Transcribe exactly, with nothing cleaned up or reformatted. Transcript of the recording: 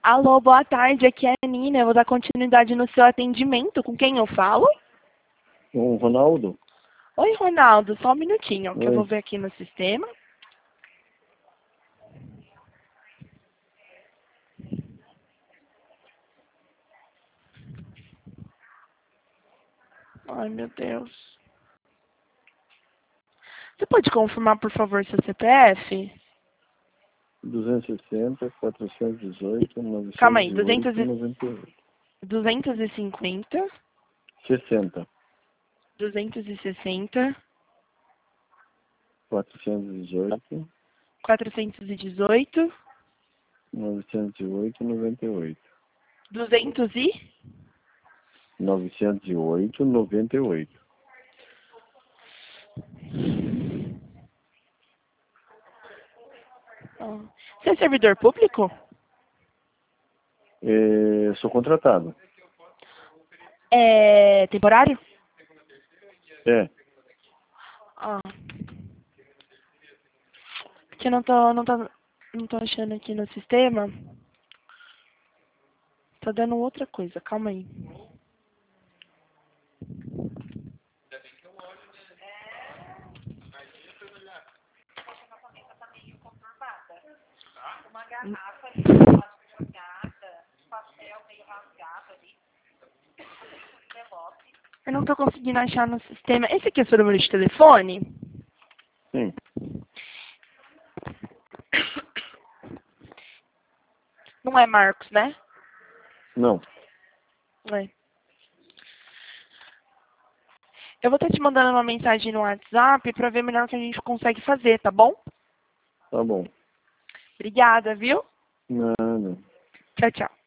Alô, boa tarde, aqui é a Nina, eu vou dar continuidade no seu atendimento. Com quem eu falo? O Ronaldo? Oi, Ronaldo, só um minutinho, que eu vou Oi. ver aqui no sistema. Ai, meu Deus. Você pode confirmar, por favor, seu C P F? duzentos e sessenta, quatrocentos e dezoito, Calma aí, novecentos e duzentos oito, e... noventa e oito. duzentos e cinquenta, sessenta, duzentos e sessenta, quatrocentos e dezoito, quatrocentos e dezoito, novecentos e oito, noventa e oito. duzentos e... novecentos e oito, noventa e oito. Ah. Você é servidor público? É, sou contratado. É temporário? É. Ah. Que eu não tô, não tô, não tô achando aqui no sistema. Tá dando outra coisa, calma aí. Uma garrafa ali, jogada, papel meio rasgado ali, envelope. Eu não tô conseguindo achar no sistema. Esse aqui é o seu número de telefone? Sim. Não é Marcos, né? Não. É. Eu vou estar te mandando uma mensagem no WhatsApp pra ver melhor o que a gente consegue fazer, tá bom? Tá bom. Obrigada, viu? Nada. Tchau, tchau.